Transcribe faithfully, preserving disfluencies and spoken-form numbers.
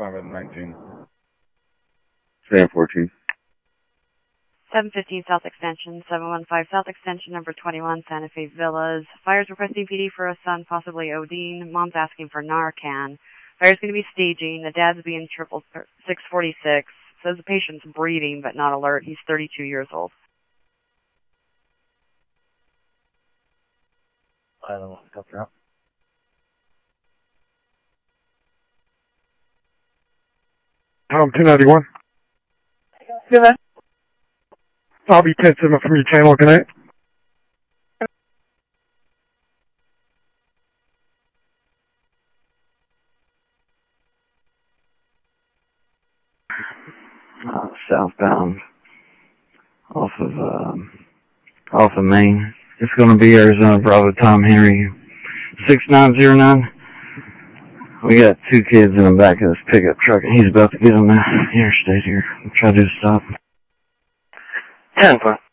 five and nineteen. Stay at fourteen. seven fifteen South Extension, seven one five South Extension, number twenty-one, Santa Fe Villas. Fire's requesting P D for a son, possibly ODing. Mom's asking for Narcan. Fire's going to be staging. The dad's being triple six forty-six. Says the patient's breathing but not alert. He's thirty-two years old. I don't know. Cut her out. Um, two ninety-one. Yeah. I'll be ten seven from your channel, connect. Uh, southbound off of um, off of Maine. It's going to be Arizona Bravo Tom Henry six nine zero nine. We got two kids in the back of this pickup truck, and he's about to get on the interstate here. Try to stop. ten five.